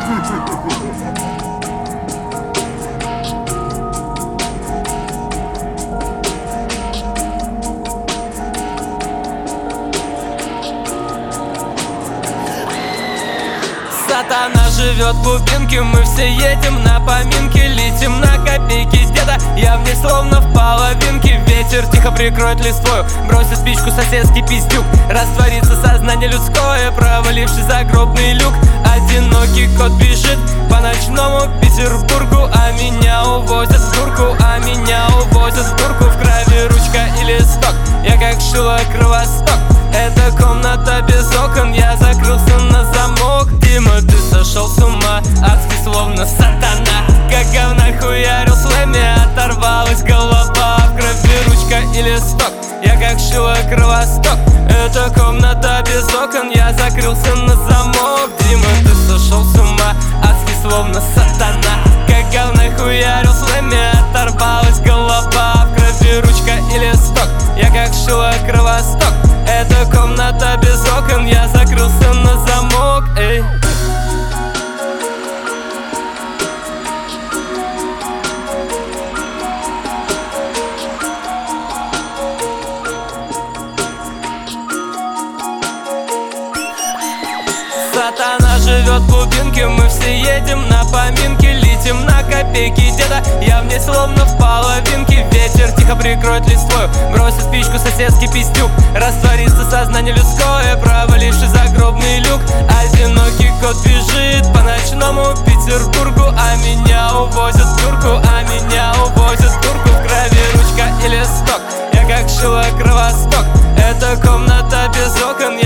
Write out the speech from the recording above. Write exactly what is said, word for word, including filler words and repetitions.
Сатана живет в глубинке, мы все едем на поминки, летим на копейки деда, я в ней словно в половинке. Ветер тихо прикроет листвою, бросит спичку соседский пиздюк, растворится сознание людское, проваливший загробный люк. Одинокий кот бежит по ночному Петербургу, а меня увозят в дурку, а меня увозят в дурку. В крови ручка и листок, я как шило кровосток. Это комната без окон, я закрылся на замок. Дима, ты сошел с ума, адский словно сатана. Как говна хуярил слэме, оторвалась голова. В крови ручка и листок, я как шило кровосток. Это комната без окон, я закрылся на замок. Дима, ты сошел с ума, адский словно сатана. Как говна хуярил слэме, оторвалась голова. В крови ручка и листок, я как шило кровосток. Это комната без окон, я закрылся на замок. Эй. Сатана живет в глубинке, мы все едем на поминки, летим на копейки деда, я в ней словно в половинке. Ветер тихо прикроет листвою, бросит спичку соседский пиздюк, растворится сознание людское, проваливший загробный люк. Одинокий кот бежит по ночному Петербургу, а меня увозят в дурку, а меня увозят в дурку. В крови ручка и листок, я как шило кровосток. Это комната без окон,